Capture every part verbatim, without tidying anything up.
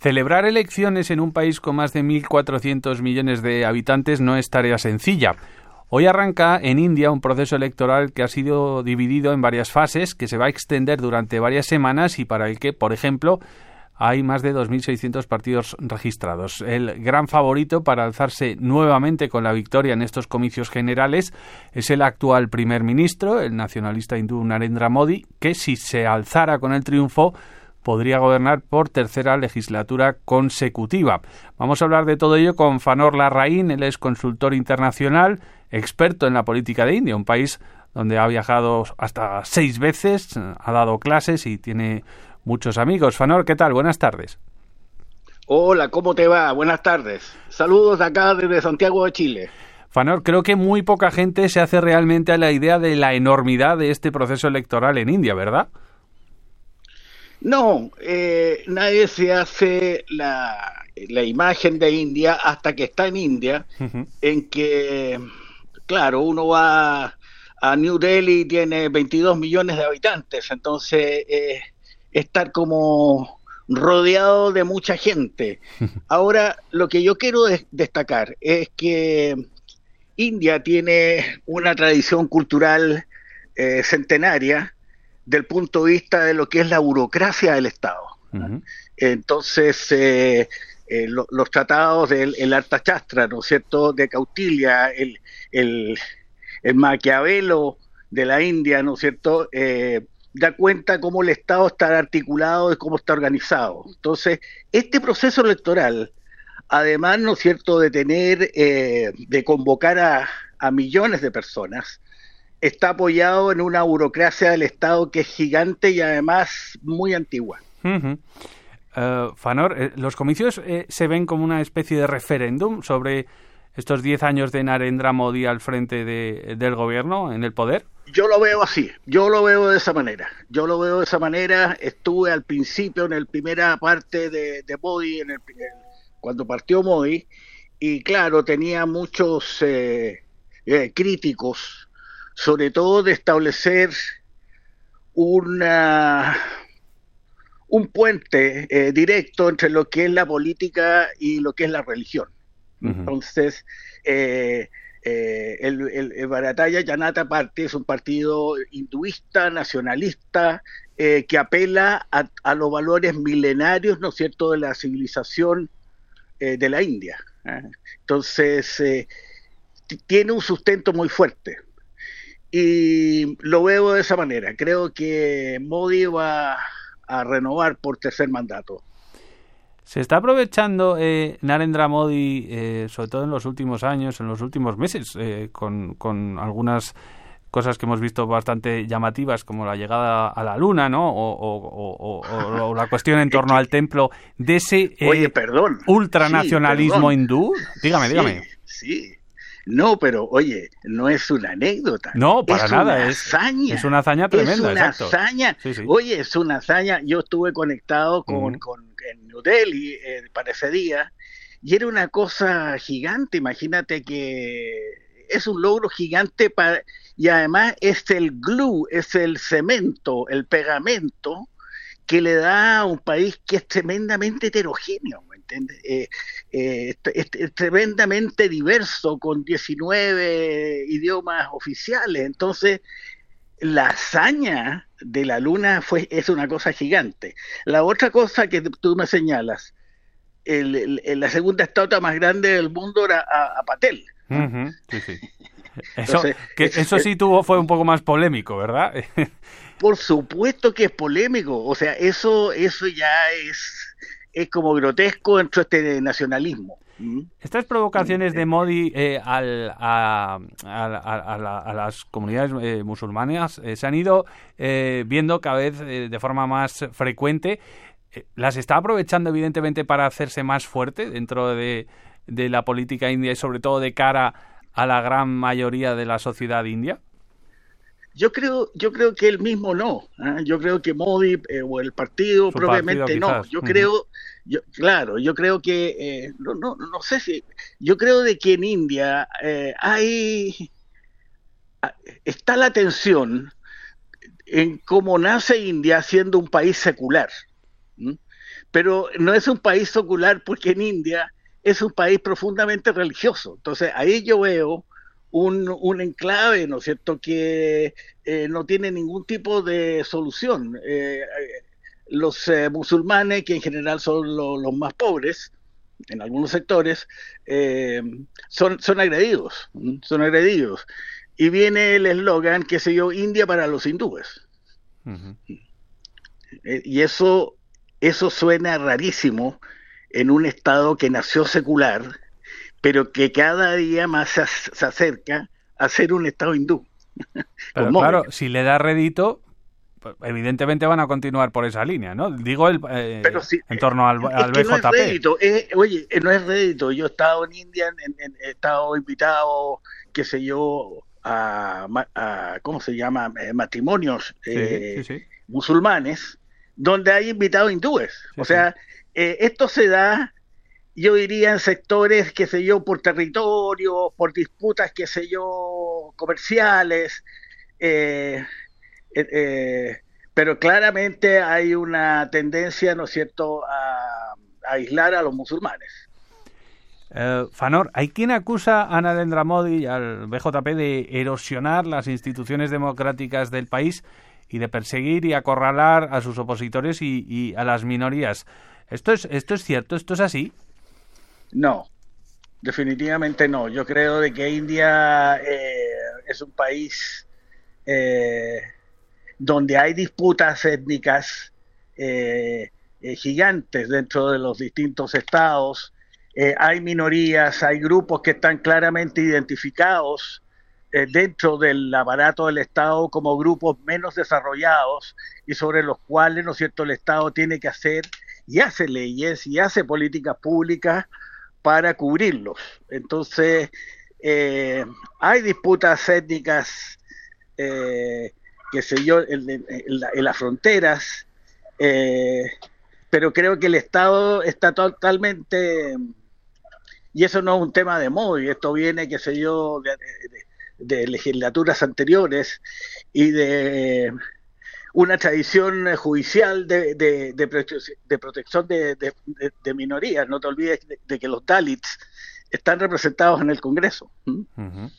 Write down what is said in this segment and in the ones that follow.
Celebrar elecciones en un país con más de mil cuatrocientos millones de habitantes no es tarea sencilla. Hoy arranca en India un proceso electoral que ha sido dividido en varias fases, que se va a extender durante varias semanas y para el que, por ejemplo, hay más de dos mil seiscientos partidos registrados. El gran favorito para alzarse nuevamente con la victoria en estos comicios generales es el actual primer ministro, el nacionalista hindú Narendra Modi, que si se alzara con el triunfo podría gobernar por tercera legislatura consecutiva. Vamos a hablar de todo ello con Fanor Larraín. Él es consultor internacional, experto en la política de India, un país donde ha viajado hasta seis veces, ha dado clases y tiene muchos amigos. Fanor, ¿qué tal? Buenas tardes. Hola, ¿cómo te va? Buenas tardes. Saludos de acá desde Santiago de Chile. Fanor, creo que muy poca gente se hace realmente a la idea de la enormidad de este proceso electoral en India, ¿verdad? No, eh, nadie se hace la, la imagen de India hasta que está en India, uh-huh. En que, claro, uno va a New Delhi y tiene veintidós millones de habitantes, entonces eh, estar como rodeado de mucha gente. Ahora, lo que yo quiero de- destacar es que India tiene una tradición cultural eh, centenaria, del punto de vista de lo que es la burocracia del Estado. Uh-huh. Entonces, eh, eh, lo, los tratados del el Arthashastra, ¿no es cierto?, de Kautilya, el, el, el Maquiavelo de la India, ¿no es cierto?, eh, da cuenta cómo el Estado está articulado y cómo está organizado. Entonces, este proceso electoral, además, ¿no es cierto?, de tener, eh, de convocar a, a millones de personas, está apoyado en una burocracia del Estado que es gigante y además muy antigua. Uh-huh. Uh, Fanor, eh, los comicios eh, se ven como una especie de referéndum sobre estos diez años de Narendra Modi al frente de, del gobierno, en el poder. Yo lo veo así, yo lo veo de esa manera. Yo lo veo de esa manera. Estuve al principio en la primera parte de, de Modi, en el, cuando partió Modi, y claro, tenía muchos eh, eh, críticos, sobre todo de establecer una, un puente eh, directo entre lo que es la política y lo que es la religión. Uh-huh. Entonces, eh, eh, el, el, el Bharatiya Janata Party es un partido hinduista, nacionalista, eh, que apela a, a los valores milenarios, ¿no es cierto?, de la civilización eh, de la India. ¿eh? Entonces, eh, t- tiene un sustento muy fuerte. Y lo veo de esa manera. Creo que Modi va a renovar por tercer mandato. Se está aprovechando eh, Narendra Modi, eh, sobre todo en los últimos años, en los últimos meses, eh, con, con algunas cosas que hemos visto bastante llamativas, como la llegada a la luna, ¿no? O, o, o, o, o la cuestión en torno al templo de ese eh, Oye, perdón. ultranacionalismo sí, perdón. hindú. Dígame, sí, dígame. Sí. No, pero oye, no es una anécdota. No, para es nada. Una es, hazaña. es una hazaña tremenda. Es una exacto. hazaña. Sí, sí. Oye, es una hazaña. Yo estuve conectado con, uh-huh. con en New Delhi eh, para ese día y era una cosa gigante. Imagínate que es un logro gigante para, y además es el glue, es el cemento, el pegamento que le da a un país que es tremendamente heterogéneo. Eh, eh, es, es tremendamente diverso, con diecinueve idiomas oficiales. Entonces, la hazaña de la luna fue es una cosa gigante. La otra cosa que tú me señalas, el, el, el, la segunda estatua más grande del mundo era a, a Patel. Uh-huh. Sí, sí. Eso, Entonces, que, es, eso sí tuvo fue un poco más polémico, ¿verdad? Por supuesto que es polémico. O sea, eso, eso ya es... es como grotesco dentro de este nacionalismo. ¿Mm? Estas provocaciones de Modi eh, al, a, a, a, a, la, a las comunidades eh, musulmanas eh, se han ido eh, viendo cada vez eh, de forma más frecuente. Eh, ¿Las está aprovechando evidentemente para hacerse más fuerte dentro de, de la política india y sobre todo de cara a la gran mayoría de la sociedad india? Yo creo, yo creo que él mismo no. ¿eh? Yo creo que Modi eh, o el partido Su propiamente partido, no. Yo uh-huh. creo, yo, claro, yo creo que eh, no, no, no sé si, yo creo de que en India eh, hay está la tensión en cómo nace India siendo un país secular. ¿Mm? pero no es un país secular porque en India es un país profundamente religioso. Entonces ahí yo veo un, un enclave, ¿no es cierto?, que eh, no tiene ningún tipo de solución. Eh, los eh, musulmanes, que en general son lo, los más pobres, en algunos sectores, eh, son, son agredidos, son agredidos. Y viene el eslogan, qué sé yo, India para los hindúes. Uh-huh. Eh, y eso, eso suena rarísimo en un Estado que nació secular, pero que cada día más se, se acerca a ser un Estado hindú. Pero claro, si le da rédito, evidentemente van a continuar por esa línea, ¿no? Digo, el, eh, pero si, en torno al, al es que B J P. No es rédito, es, oye, no es rédito. Yo he estado en India, en, en, he estado invitado, qué sé yo, a, a ¿cómo se llama? Eh, matrimonios eh, sí, sí, sí. musulmanes, donde hay invitados hindúes. Sí, o sea, sí. eh, esto se da, yo diría, en sectores, qué sé yo, por territorio, por disputas, qué sé yo, comerciales, eh, eh, eh, pero claramente hay una tendencia, ¿no es cierto?, a, a aislar a los musulmanes. Uh, Fanor, hay quien acusa a Narendra Modi y al B J P de erosionar las instituciones democráticas del país y de perseguir y acorralar a sus opositores y, y a las minorías. ¿Esto es, esto es cierto? ¿Esto es así? No, definitivamente no. Yo creo de que India eh, es un país eh, donde hay disputas étnicas eh, eh, gigantes dentro de los distintos estados. Eh, hay minorías, hay grupos que están claramente identificados eh, dentro del aparato del Estado como grupos menos desarrollados y sobre los cuales, ¿no es cierto?, el Estado tiene que hacer y hace leyes y hace políticas públicas para cubrirlos. Entonces, eh, hay disputas étnicas, eh, qué sé yo, en, en, en, la, en las fronteras, eh, pero creo que el Estado está totalmente... Y eso no es un tema de Modi, esto viene, qué sé yo, de, de, de legislaturas anteriores y de una tradición judicial de, de, de, de protección de, de, de minorías. No te olvides de, de que los Dalits están representados en el Congreso. ¿Mm? Uh-huh.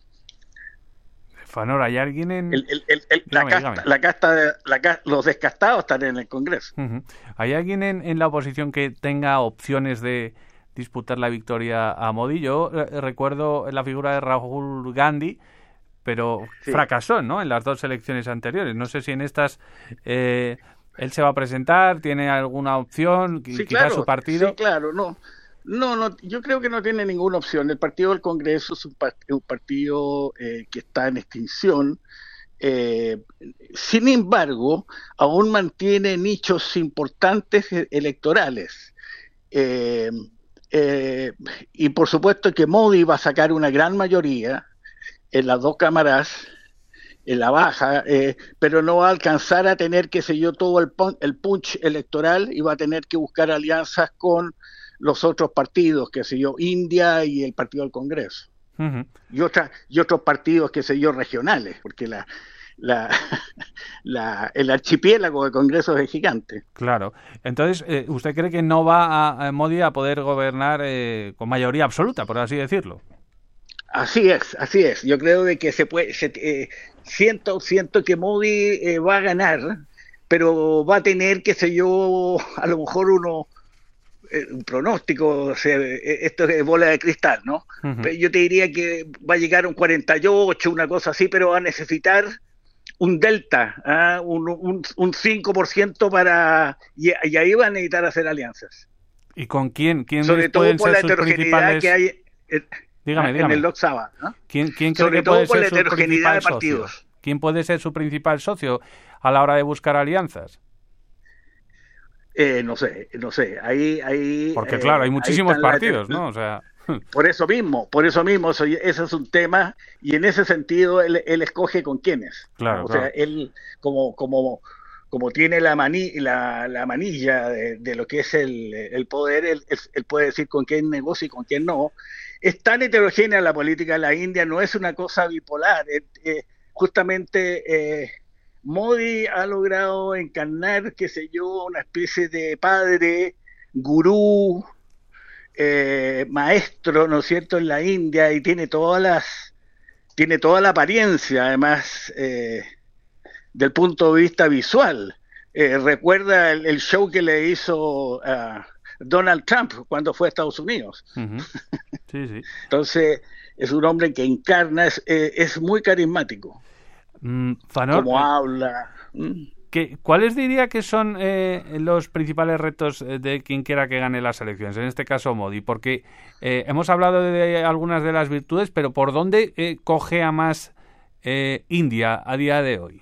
Fanor, ¿hay alguien en...? El, el, el, el, dígame, la, casta, la, casta, la casta, los descastados están en el Congreso. Uh-huh. ¿Hay alguien en, en la oposición que tenga opciones de disputar la victoria a Modi? Yo eh, recuerdo la figura de Rahul Gandhi, pero sí. fracasó, ¿no?, en las dos elecciones anteriores. No sé si en estas eh, él se va a presentar, tiene alguna opción, sí, quizás claro, su partido. Sí, claro, no. No, no, yo creo que no tiene ninguna opción. El Partido del Congreso es un, part- un partido eh, que está en extinción. Eh, sin embargo, aún mantiene nichos importantes electorales. Eh, Eh, y por supuesto que Modi va a sacar una gran mayoría en las dos cámaras, en la baja, eh, pero no va a alcanzar a tener, qué sé yo, todo el, pun- el punch electoral y va a tener que buscar alianzas con los otros partidos, qué sé yo, India y el Partido del Congreso. Uh-huh. Y, otra, y otros partidos, qué sé yo, regionales, porque la... La, la, el archipiélago de congresos es gigante. Claro. Entonces, eh, ¿usted cree que no va a, a Modi a poder gobernar eh, con mayoría absoluta, por así decirlo? Así es, así es. Yo creo de que se puede, se, eh, siento, siento que Modi eh, va a ganar, pero va a tener, qué sé yo, a lo mejor uno eh, un pronóstico, o sea, esto es bola de cristal, ¿no? Uh-huh. Pero yo te diría que va a llegar a un cuarenta y ocho, una cosa así, pero va a necesitar un delta, ¿eh? un, un, un cinco por ciento para... Y, y ahí van a necesitar hacer alianzas. ¿Y con quién? ¿Quién Sobre todo por la heterogeneidad que hay en, dígame, dígame. en el Lok Sabha, ¿no? ¿Quién, quién cree Sobre que todo puede por ser la su heterogeneidad de principal partidos. Socio? ¿Quién puede ser su principal socio a la hora de buscar alianzas? Eh, no sé, no sé. Ahí, ahí. Porque claro, hay eh, muchísimos ahí partidos, la, ¿no? O sea... Por eso mismo, por eso mismo, eso, ese es un tema y en ese sentido él, él escoge con quiénes. Claro, o claro. sea, él como como como tiene la mani, la, la manilla de, de lo que es el, el poder, él, él puede decir con quién negocia y con quién no. Es tan heterogénea la política de la India, no es una cosa bipolar. Eh, eh, justamente eh, Modi ha logrado encarnar, qué sé yo, una especie de padre, gurú, eh, maestro, ¿no es cierto?, en la India, y tiene todas las, tiene toda la apariencia, además, eh, del punto de vista visual. Eh, recuerda el, el show que le hizo a Donald Trump cuando fue a Estados Unidos. Uh-huh. Sí, sí. Entonces, es un hombre que encarna, es, eh, es muy carismático. Mm, Fanor, como eh, habla. ¿Mm? ¿qué, ¿Cuáles diría que son eh, los principales retos de quien quiera que gane las elecciones? En este caso, Modi, porque eh, hemos hablado de algunas de las virtudes, pero ¿por dónde eh, cojea más eh, India a día de hoy?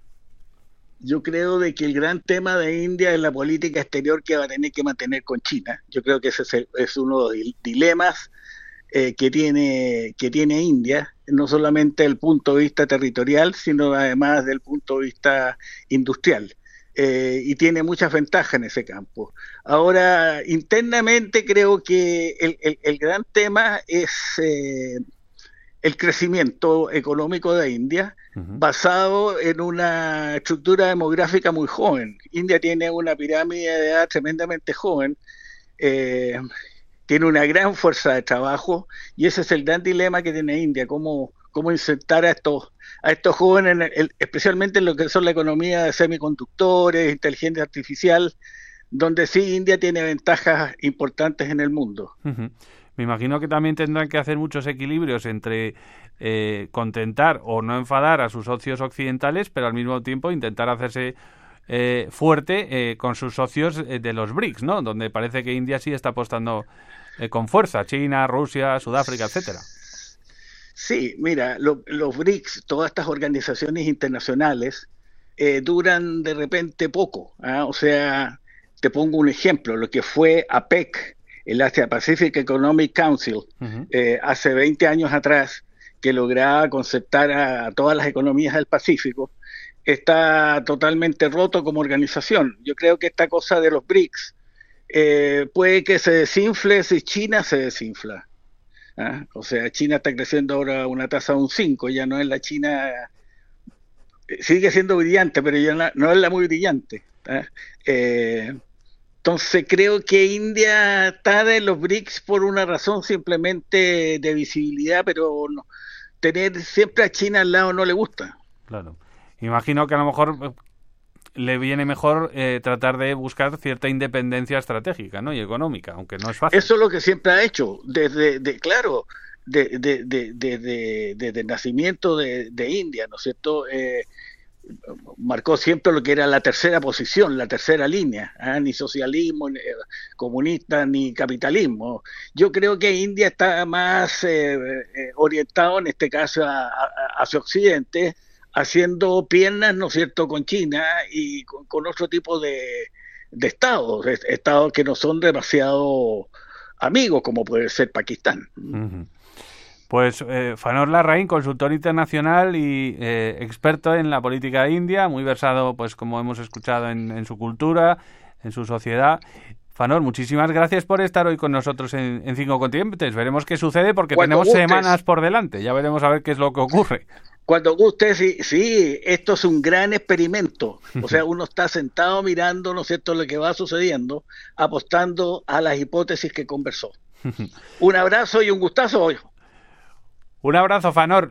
Yo creo de que el gran tema de India es la política exterior que va a tener que mantener con China. Yo creo que ese es, el, es uno de los dilemas eh, que tiene que tiene India, no solamente desde el punto de vista territorial, sino además desde el punto de vista industrial. Eh, y tiene muchas ventajas en ese campo. Ahora, internamente creo que el, el, el gran tema es eh, el crecimiento económico de India, uh-huh, basado en una estructura demográfica muy joven. India tiene una pirámide de edad tremendamente joven, eh, tiene una gran fuerza de trabajo, y ese es el gran dilema que tiene India, cómo, cómo insertar a estos, a estos jóvenes, en el, especialmente en lo que son la economía de semiconductores, inteligencia artificial, donde sí India tiene ventajas importantes en el mundo. Uh-huh. Me imagino que también tendrán que hacer muchos equilibrios entre eh, contentar o no enfadar a sus socios occidentales, pero al mismo tiempo intentar hacerse eh, fuerte eh, con sus socios de los BRICS, ¿no? Donde parece que India sí está apostando eh, con fuerza, China, Rusia, Sudáfrica, etcétera. Sí, mira, lo, los BRICS, todas estas organizaciones internacionales, eh, duran de repente poco, ¿eh? O sea, te pongo un ejemplo, lo que fue APEC, el Asia Pacific Economic Council, uh-huh, eh, hace veinte años atrás, que lograba concertar a, a todas las economías del Pacífico, está totalmente roto como organización. Yo creo que esta cosa de los BRICS eh, puede que se desinfle si China se desinfla. ¿Ah? O sea, China está creciendo ahora a una tasa de un cinco, ya no es la China, sigue siendo brillante, pero ya no, no es la muy brillante. ¿Ah? Eh, Entonces creo que India está en los BRICS por una razón simplemente de visibilidad, pero no, tener siempre a China al lado no le gusta. Claro. Imagino que a lo mejor le viene mejor eh, tratar de buscar cierta independencia estratégica, ¿no? Y económica, aunque no es fácil. Eso es lo que siempre ha hecho, desde, de, claro, desde de, de, de, de, de, de el nacimiento de, de India, ¿no es cierto? Eh, marcó siempre lo que era la tercera posición, la tercera línea, ¿eh? Ni socialismo, ni comunista, ni capitalismo. Yo creo que India está más eh, eh, orientado en este caso a, a, hacia Occidente, haciendo piernas, ¿no es cierto?, con China y con, con otro tipo de, de estados, estados que no son demasiado amigos, como puede ser Pakistán. Uh-huh. Pues eh, Fanor Larraín, consultor internacional y eh, experto en la política de India, muy versado, pues como hemos escuchado, en, en su cultura, en su sociedad. Fanor, muchísimas gracias por estar hoy con nosotros en, en Cinco Continentes. Veremos qué sucede porque Cuando tenemos gustes. semanas por delante. Ya veremos a ver qué es lo que ocurre. Cuando guste, sí, sí, esto es un gran experimento. O sea, uno está sentado mirando, ¿no es cierto?, lo que va sucediendo, apostando a las hipótesis que conversó. Un abrazo y un gustazo hoy. Un abrazo, Fanor.